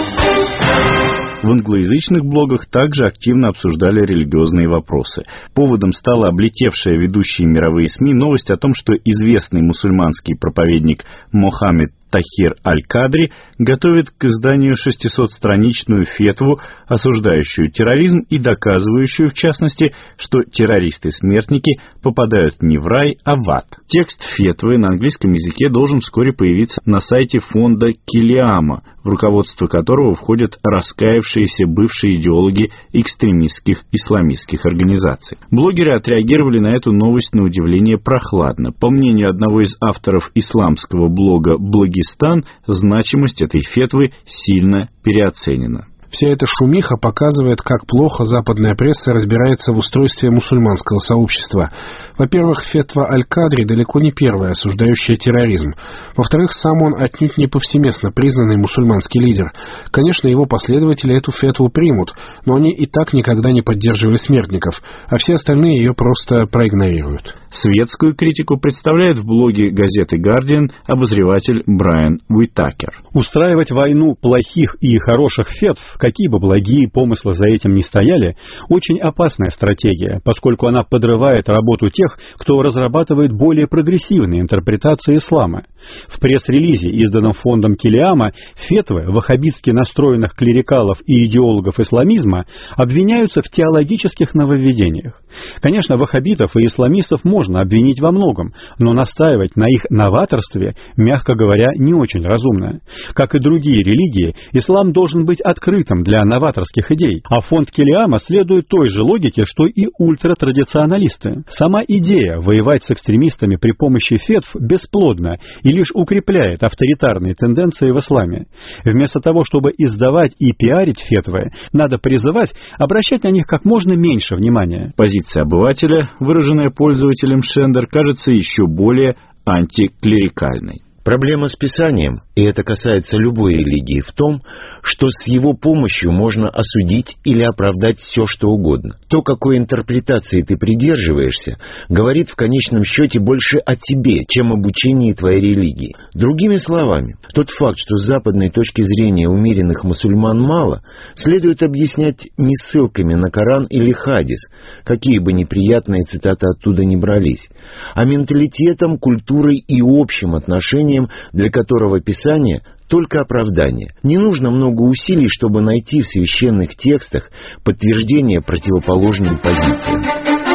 В англоязычных блогах также активно обсуждали религиозные вопросы. Поводом стала облетевшая ведущие мировые СМИ новость о том, что известный мусульманский проповедник Мохаммед Тахир Аль-Кадри готовит к изданию шестисотстраничную фетву, осуждающую терроризм и доказывающую, в частности, что террористы-смертники попадают не в рай, а в ад. Текст фетвы на английском языке должен вскоре появиться на сайте фонда Килиама, в руководство которого входят раскаявшиеся бывшие идеологи экстремистских исламистских организаций. Блогеры отреагировали на эту новость на удивление прохладно. По мнению одного из авторов исламского блога «Благистан», значимость этой фетвы сильно переоценена. Вся эта шумиха показывает, как плохо западная пресса разбирается в устройстве мусульманского сообщества. Во-первых, фетва Аль-Кадри далеко не первая, осуждающая терроризм. Во-вторых, сам он отнюдь не повсеместно признанный мусульманский лидер. Конечно, его последователи эту фетву примут, но они и так никогда не поддерживали смертников, а все остальные ее просто проигнорируют. Светскую критику представляет в блоге газеты «Гардиан» обозреватель Брайан Уитакер. Устраивать войну плохих и хороших фетв, какие бы благие помыслы за этим ни стояли, очень опасная стратегия, поскольку она подрывает работу тех, кто разрабатывает более прогрессивные интерпретации ислама. В пресс-релизе, изданном фондом Килиама, фетвы ваххабитски настроенных клерикалов и идеологов исламизма обвиняются в теологических нововведениях. Конечно, ваххабитов и исламистов можно обвинить во многом, но настаивать на их новаторстве, мягко говоря, не очень разумно. Как и другие религии, ислам должен быть открытым для новаторских идей, а фонд Килиама следует той же логике, что и ультратрадиционалисты. Сама идея воевать с экстремистами при помощи фетв бесплодна и лишь укрепляет авторитарные тенденции в исламе. Вместо того, чтобы издавать и пиарить фетвы, надо призывать обращать на них как можно меньше внимания. Позиция обывателя, выраженная пользователем Шендер, кажется еще более антиклерикальной. Проблема с Писанием, и это касается любой религии, в том, что с его помощью можно осудить или оправдать все, что угодно. То, какой интерпретации ты придерживаешься, говорит в конечном счете больше о тебе, чем об учении твоей религии. Другими словами, тот факт, что с западной точки зрения умеренных мусульман мало, следует объяснять не ссылками на Коран или хадис, какие бы неприятные цитаты оттуда ни брались, а менталитетом, культурой и общим отношением, для которого Писание — только оправдание. Не нужно много усилий, чтобы найти в священных текстах подтверждение противоположным позициям.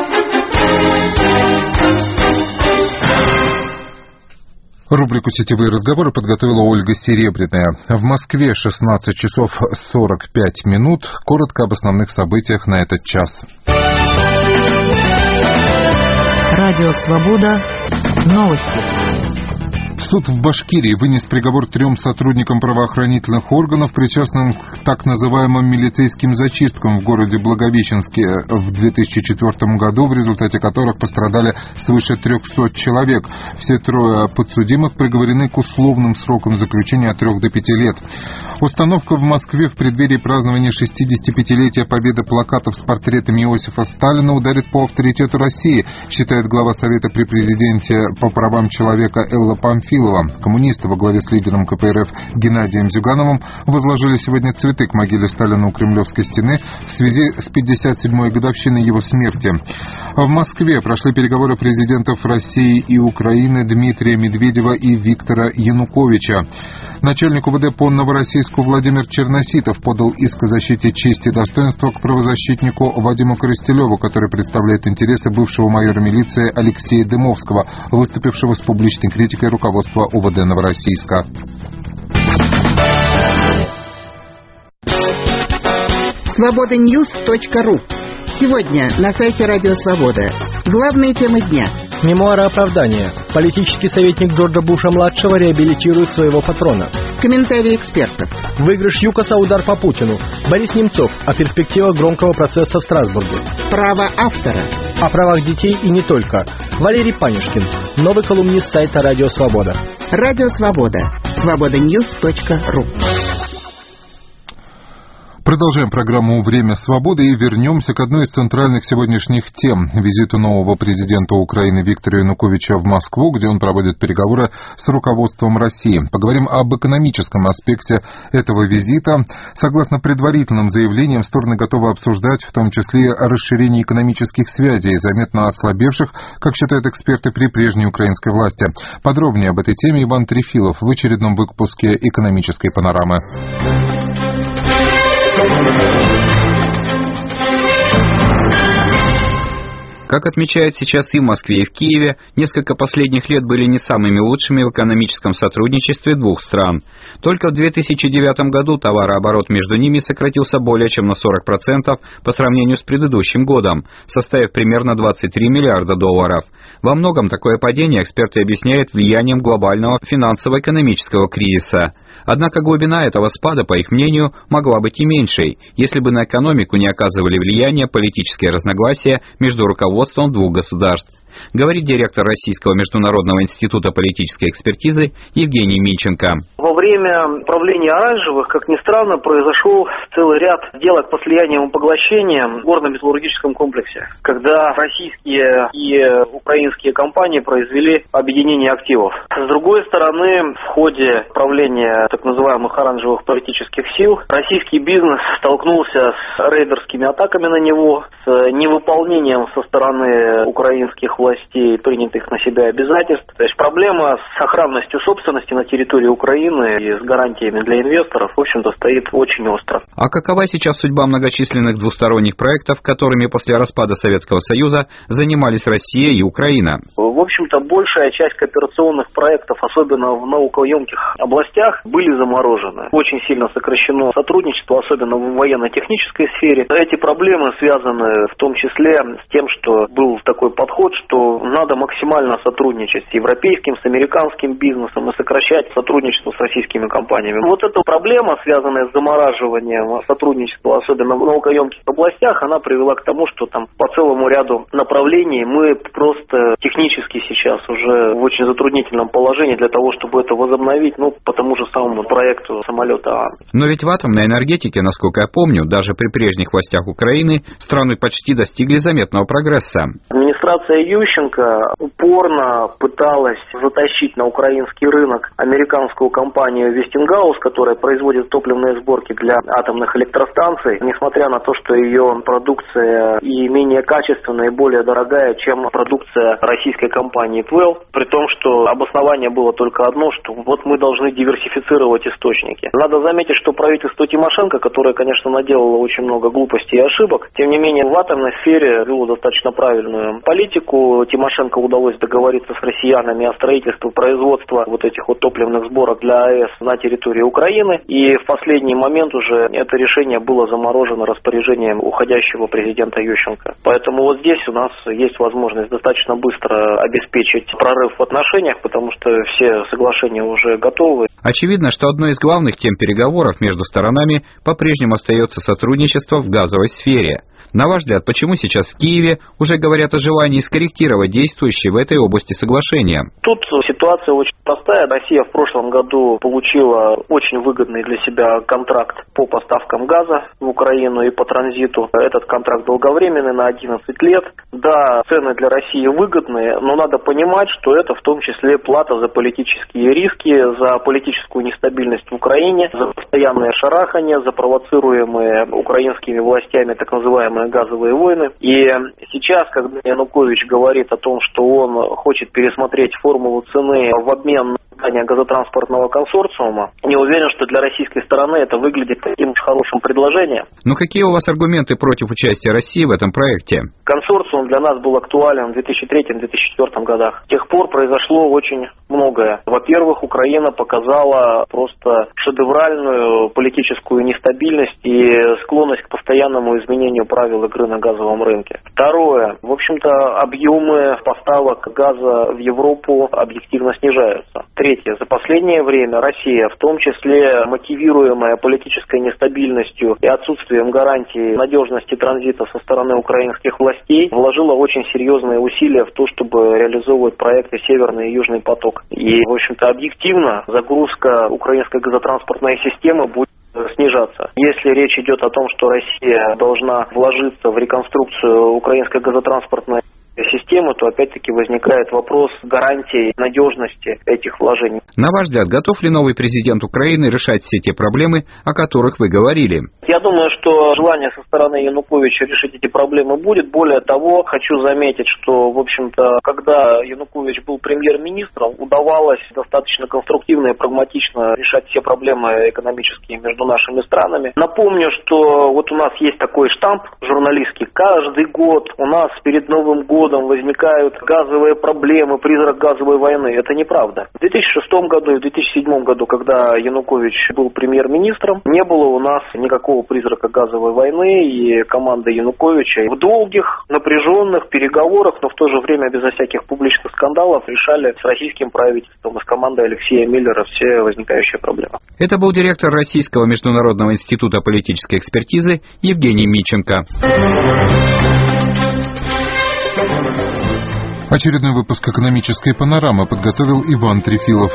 Рубрику «Сетевые разговоры» подготовила Ольга Серебряная. В Москве шестнадцать часов сорок пять минут. Коротко об основных событиях на этот час. Радио «Свобода». Новости. Суд в Башкирии вынес приговор трем сотрудникам правоохранительных органов, причастным к так называемым милицейским зачисткам в городе Благовещенске в две тысячи четвёртом году, в результате которых пострадали свыше трехсот человек. Все трое подсудимых приговорены к условным срокам заключения от трех до пяти лет. Установка в Москве в преддверии празднования шестидесятипятилетия победы плакатов с портретами Иосифа Сталина ударит по авторитету России, считает глава Совета при президенте по правам человека Элла Памфилова. Коммунисты во главе с лидером ка пэ эр эф Геннадием Зюгановым возложили сегодня цветы к могиле Сталина у Кремлевской стены в связи с пятьдесят седьмой годовщиной его смерти. В Москве прошли переговоры президентов России и Украины Дмитрия Медведева и Виктора Януковича. Начальник у вэ дэ по Новороссийску Владимир Черноситов подал иск о защите чести и достоинства к правозащитнику Вадиму Коростелеву, который представляет интересы бывшего майора милиции Алексея Дымовского, выступившего с публичной критикой руководства у вэ дэ Новороссийска. свобода ньюс точка ру. Сегодня на сайте Радио Свобода. Главные темы дня. Мемуары оправдания. Политический советник Джорджа Буша-младшего реабилитирует своего патрона. Комментарии экспертов. Выигрыш ЮКОСа, удар по Путину. Борис Немцов о перспективах громкого процесса в Страсбурге. Право автора. О правах детей и не только. Валерий Панюшкин, новый колумнист сайта Радио Свобода. Радио Свобода. свобода ньюс точка ру. Продолжаем программу «Время свободы» и вернемся к одной из центральных сегодняшних тем – визиту нового президента Украины Виктора Януковича в Москву, где он проводит переговоры с руководством России. Поговорим об экономическом аспекте этого визита. Согласно предварительным заявлениям, стороны готовы обсуждать в том числе расширение экономических связей, заметно ослабевших, как считают эксперты, при прежней украинской власти. Подробнее об этой теме Иван Трефилов в очередном выпуске «Экономической панорамы». Как отмечают сейчас и в Москве, и в Киеве, несколько последних лет были не самыми лучшими в экономическом сотрудничестве двух стран. Только в две тысячи девятом году товарооборот между ними сократился более чем на сорок процентов по сравнению с предыдущим годом, составив примерно двадцать три миллиарда долларов. Во многом такое падение эксперты объясняют влиянием глобального финансово-экономического кризиса. Однако глубина этого спада, по их мнению, могла быть и меньшей, если бы на экономику не оказывали влияние политические разногласия между руководством двух государств. Говорит директор Российского международного института политической экспертизы Евгений Минченко. Во время правления Оранжевых, как ни странно, произошел целый ряд сделок по слиянию и поглощениям в горно-металлургическом комплексе, когда российские и украинские компании произвели объединение активов. С другой стороны, в ходе правления так называемых оранжевых политических сил, российский бизнес столкнулся с рейдерскими атаками на него, с невыполнением со стороны украинских властей властей, принятых на себя обязательств. То есть проблема с сохранностью собственности на территории Украины и с гарантиями для инвесторов, в общем-то, стоит очень остро. А какова сейчас судьба многочисленных двусторонних проектов, которыми после распада Советского Союза занимались Россия и Украина? В общем-то, большая часть кооперационных проектов, особенно в наукоемких областях, были заморожены. Очень сильно сокращено сотрудничество, особенно в военно-технической сфере. Эти проблемы связаны в том числе с тем, что был такой подход, что надо максимально сотрудничать с европейским, с американским бизнесом и сокращать сотрудничество с российскими компаниями. Вот эта проблема, связанная с замораживанием сотрудничества, особенно в наукоемких областях, она привела к тому, что там по целому ряду направлений мы просто технически сейчас уже в очень затруднительном положении для того, чтобы это возобновить, ну, по тому же самому проекту самолета А. Но ведь в атомной энергетике, насколько я помню, даже при прежних властях Украины страны почти достигли заметного прогресса. Администрация Ющенко упорно пыталась затащить на украинский рынок американскую компанию Westinghouse, которая производит топливные сборки для атомных электростанций, несмотря на то, что ее продукция и менее качественная, и более дорогая, чем продукция российской компании Twell, при том, что обоснование было только одно, что вот мы должны диверсифицировать источники. Надо заметить, что правительство Тимошенко, которое, конечно, наделало очень много глупостей и ошибок, тем не менее в атомной сфере вело достаточно правильную политику, году Тимошенко удалось договориться с россиянами о строительстве производства вот этих вот топливных сборок для АЭС на территории Украины. И в последний момент уже это решение было заморожено распоряжением уходящего президента Ющенко. Поэтому вот здесь у нас есть возможность достаточно быстро обеспечить прорыв в отношениях, потому что все соглашения уже готовы. Очевидно, что одной из главных тем переговоров между сторонами по-прежнему остается сотрудничество в газовой сфере. На ваш взгляд, почему сейчас в Киеве уже говорят о желании скорректировать действующие в этой области соглашения? Тут ситуация очень простая. Россия в прошлом году получила очень выгодный для себя контракт по поставкам газа в Украину и по транзиту. Этот контракт долговременный, на одиннадцать лет. Да, цены для России выгодные, но надо понимать, что это в том числе плата за политические риски, за политическую нестабильность в Украине, за постоянное шарахание, за провоцируемые украинскими властями так называемые газовые войны. И сейчас, когда Янукович говорит о том, что он хочет пересмотреть формулу цены в обмен на создание газотранспортного консорциума, не уверен, что для российской стороны это выглядит таким уж хорошим предложением. Но какие у вас аргументы против участия России в этом проекте? Консорциум для нас был актуален в две тысячи третьем — две тысячи четвёртом годах. С тех пор произошло очень многое. Во-первых, Украина показала просто шедевральную политическую нестабильность и склонность к постоянному изменению правил игры на газовом рынке. Второе. В общем-то, объемы поставок газа в Европу объективно снижаются. Третье. За последнее время Россия, в том числе мотивируемая политической нестабильностью и отсутствием гарантии надежности транзита со стороны украинских властей, вложила очень серьезные усилия в то, чтобы реализовывать проекты «Северный» и «Южный поток». И, в общем-то, объективно загрузка украинской газотранспортной системы будет снижаться. Если речь идет о том, что Россия должна вложиться в реконструкцию украинской газотранспортной системы, то опять-таки возникает вопрос гарантии надежности этих вложений. На ваш взгляд, готов ли новый президент Украины решать все те проблемы, о которых вы говорили? Я думаю, что желание со стороны Януковича решить эти проблемы будет. Более того, хочу заметить, что, в общем-то, когда Янукович был премьер-министром, удавалось достаточно конструктивно и прагматично решать все проблемы экономические между нашими странами. Напомню, что вот у нас есть такой штамп журналистский. Каждый год у нас перед Новым годом возникают газовые проблемы, призрак газовой войны. Это неправда. В две тысячи шестом году и в две тысячи седьмом году, когда Янукович был премьер-министром, не было у нас никакого призрака газовой войны, и команда Януковича в долгих, напряженных переговорах, но в то же время безо всяких публичных скандалов решали с российским правительством и с командой Алексея Миллера все возникающие проблемы. Это был директор Российского международного института политической экспертизы Евгений Миченко. Очередной выпуск «Экономической панорамы» подготовил Иван Трефилов.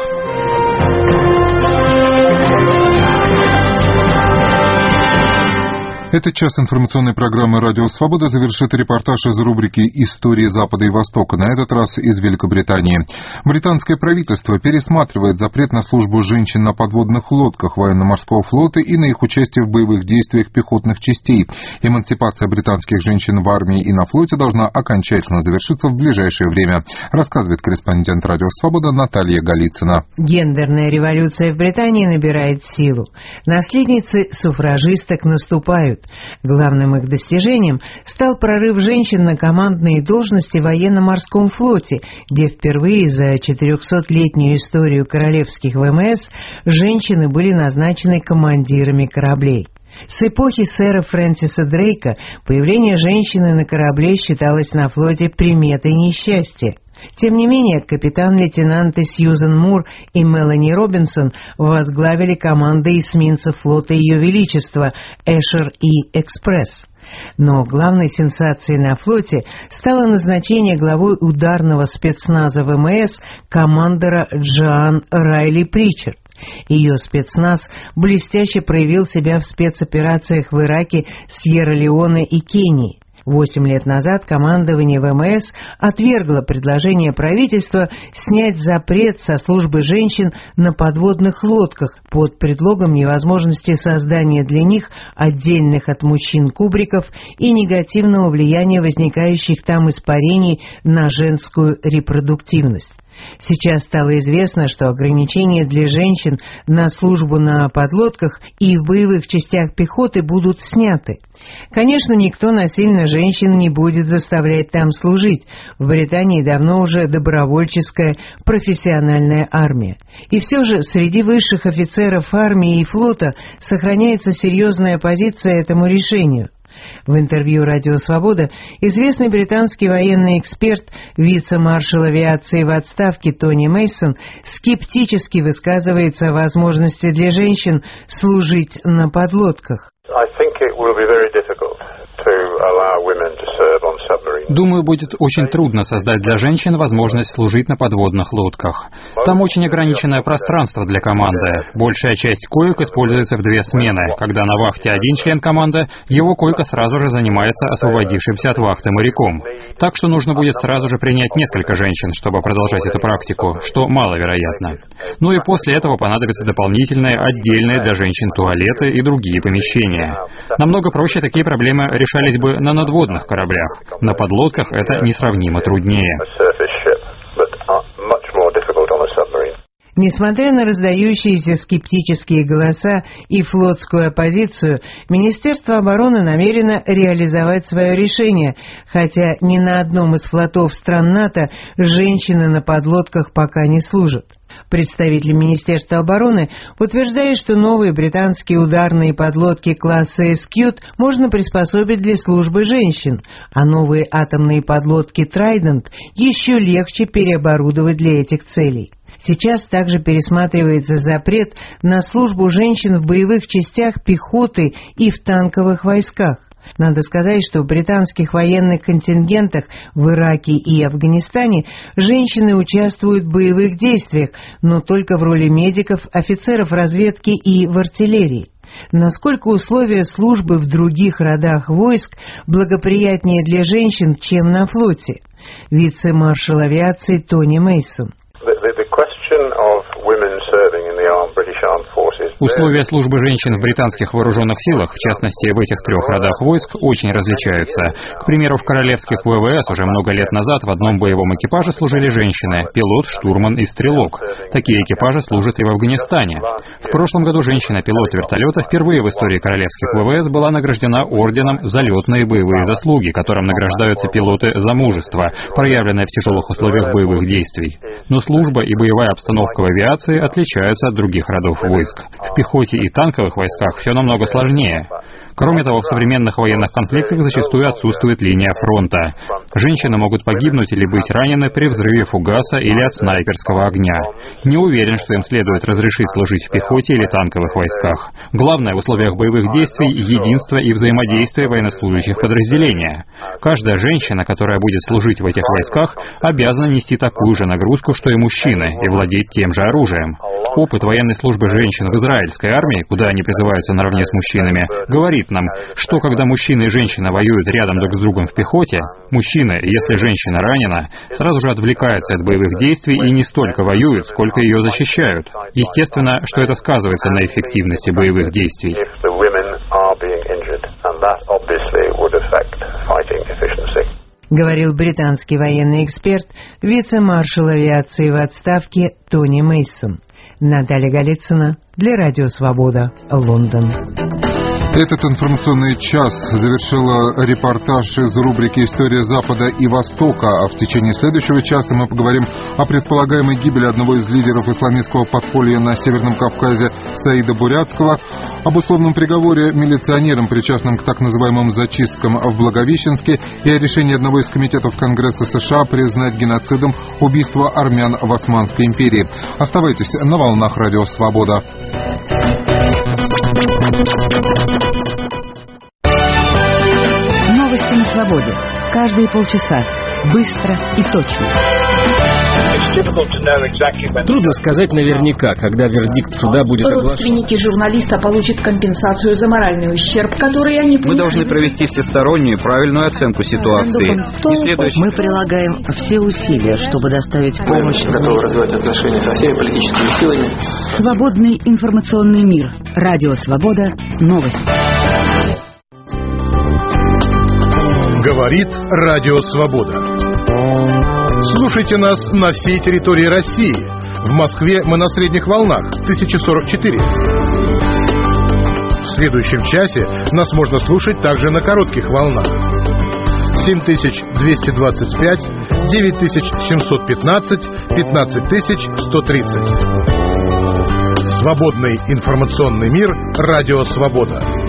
Этот час информационной программы «Радио Свобода» завершит репортаж из рубрики «Истории Запада и Востока», на этот раз из Великобритании. Британское правительство пересматривает запрет на службу женщин на подводных лодках военно-морского флота и на их участие в боевых действиях пехотных частей. Эмансипация британских женщин в армии и на флоте должна окончательно завершиться в ближайшее время, рассказывает корреспондент «Радио Свобода» Наталья Голицына. Гендерная революция в Британии набирает силу. Наследницы суфражисток наступают. Главным их достижением стал прорыв женщин на командные должности в военно-морском флоте, где впервые за четырехсотлетнюю историю королевских ВМС женщины были назначены командирами кораблей. С эпохи сэра Фрэнсиса Дрейка появление женщины на корабле считалось на флоте приметой несчастья. Тем не менее, капитан-лейтенанты Сьюзен Мур и Мелани Робинсон возглавили команды эсминцев флота Ее Величества Эшер и Экспресс. Но главной сенсацией на флоте стало назначение главой ударного спецназа ВМС командора Джоан Райли Причард. Ее спецназ блестяще проявил себя в спецоперациях в Ираке, Сьерра-Леоне и Кении. Восемь лет назад командование ВМС отвергло предложение правительства снять запрет со службы женщин на подводных лодках под предлогом невозможности создания для них отдельных от мужчин кубриков и негативного влияния возникающих там испарений на женскую репродуктивность. Сейчас стало известно, что ограничения для женщин на службу на подлодках и в боевых частях пехоты будут сняты. Конечно, никто насильно женщин не будет заставлять там служить. В Британии давно уже добровольческая профессиональная армия. И все же среди высших офицеров армии и флота сохраняется серьезная оппозиция этому решению. В интервью «Радио Свобода» известный британский военный эксперт, вице-маршал авиации в отставке Тони Мейсон скептически высказывается о возможности для женщин служить на подлодках. Думаю, будет очень трудно создать для женщин возможность служить на подводных лодках. Там очень ограниченное пространство для команды. Большая часть коек используется в две смены. Когда на вахте один член команды, его койка сразу же занимается освободившимся от вахты моряком. Так что нужно будет сразу же принять несколько женщин, чтобы продолжать эту практику, что маловероятно. Ну и после этого понадобятся дополнительные, отдельные для женщин туалеты и другие помещения. Намного проще такие проблемы решались бы на надводных кораблях. На подлодках это несравнимо труднее. Несмотря на раздающиеся скептические голоса и флотскую оппозицию, Министерство обороны намерено реализовать свое решение, хотя ни на одном из флотов стран НАТО женщины на подлодках пока не служат. Представитель Министерства обороны утверждает, что новые британские ударные подлодки класса «Эскьют» можно приспособить для службы женщин, а новые атомные подлодки «Трайдент» еще легче переоборудовать для этих целей. Сейчас также пересматривается запрет на службу женщин в боевых частях пехоты и в танковых войсках. Надо сказать, что в британских военных контингентах в Ираке и Афганистане женщины участвуют в боевых действиях, но только в роли медиков, офицеров разведки и в артиллерии. Насколько условия службы в других родах войск благоприятнее для женщин, чем на флоте? Вице-маршал авиации Тони Мейсон. Условия службы женщин в британских вооруженных силах, в частности в этих трех родах войск, очень различаются. К примеру, в королевских ВВС уже много лет назад в одном боевом экипаже служили женщины – пилот, штурман и стрелок. Такие экипажи служат и в Афганистане. В прошлом году женщина-пилот вертолета впервые в истории королевских ВВС была награждена орденом «За летные боевые заслуги», которым награждаются пилоты за мужество, проявленное в тяжелых условиях боевых действий. Но служба и боевая обстановка в авиации отличаются от других родов войск. В пехоте и танковых войсках все намного сложнее. Кроме того, в современных военных конфликтах зачастую отсутствует линия фронта. Женщины могут погибнуть или быть ранены при взрыве фугаса или от снайперского огня. Не уверен, что им следует разрешить служить в пехоте или танковых войсках. Главное в условиях боевых действий – единство и взаимодействие военнослужащих подразделения. Каждая женщина, которая будет служить в этих войсках, обязана нести такую же нагрузку, что и мужчины, и владеть тем же оружием. Опыт военной службы женщин в израильской армии, куда они призываются наравне с мужчинами, говорит нам, что когда мужчина и женщина воюют рядом друг с другом в пехоте, мужчина, если женщина ранена, сразу же отвлекается от боевых действий и не столько воюют, сколько ее защищают. Естественно, что это сказывается на эффективности боевых действий. Говорил британский военный эксперт, вице-маршал авиации в отставке Тони Мейсон. Наталья Голицына для Радио Свобода, Лондон. Этот информационный час завершила репортаж из рубрики «История Запада и Востока», а в течение следующего часа мы поговорим о предполагаемой гибели одного из лидеров исламистского подполья на Северном Кавказе Саида Бурятского, об условном приговоре милиционерам, причастным к так называемым зачисткам в Благовещенске, и о решении одного из комитетов Конгресса США признать геноцидом убийство армян в Османской империи. Оставайтесь на волнах Радио Свобода. Новости на свободе. Каждые полчаса. Быстро и точно. Трудно сказать наверняка, когда вердикт суда будет оглашен. Родственники журналиста получат компенсацию за моральный ущерб, который они понесли. Мы должны провести всестороннюю правильную оценку ситуации. Следующий... Мы прилагаем все усилия, чтобы доставить помощь. Мы готовы развивать отношения со всеми политическими силами. Свободный информационный мир. Радио Свобода. Новости. Говорит Радио Свобода. Слушайте нас на всей территории России. В Москве мы на средних волнах тысяча сорок четыре. В следующем часе нас можно слушать также на коротких волнах. семь тысяч двести двадцать пять, девять тысяч семьсот пятнадцать, пятнадцать тысяч сто тридцать. Свободный информационный мир. Радио Свобода.